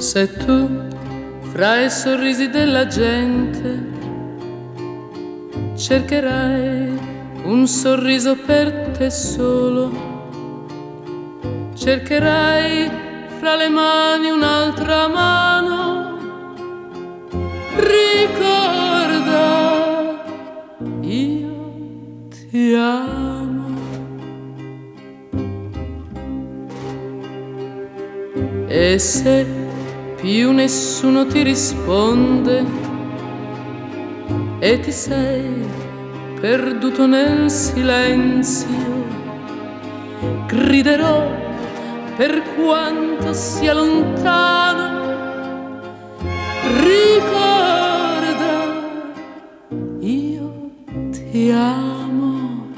Se tu, fra i sorrisi della gente, cercherai un sorriso per te solo, cercherai fra le mani un'altra mano, ricorda, io ti amo. E se più nessuno ti risponde e ti sei perduto nel silenzio, griderò per quanto sia lontano, ricorda, io ti amo.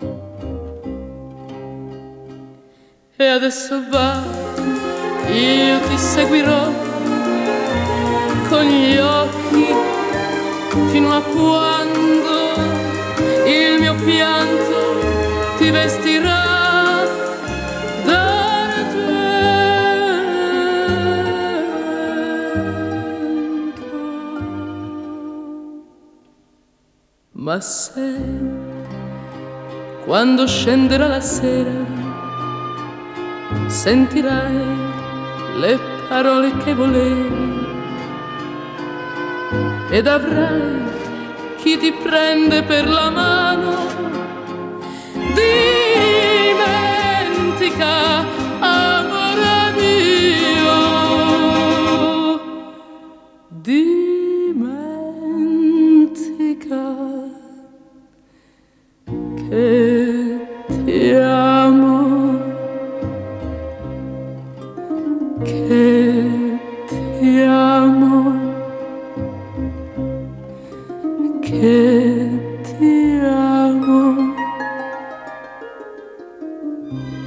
E adesso va, io ti seguirò con gli occhi fino a quando il mio pianto ti vestirà d'argento. Ma se quando scenderà la sera sentirai le parole che volevi ed avrai chi ti prende per la mano, dimentica, amore mio, dimentica che ti amo, che ti amo, che ti amo.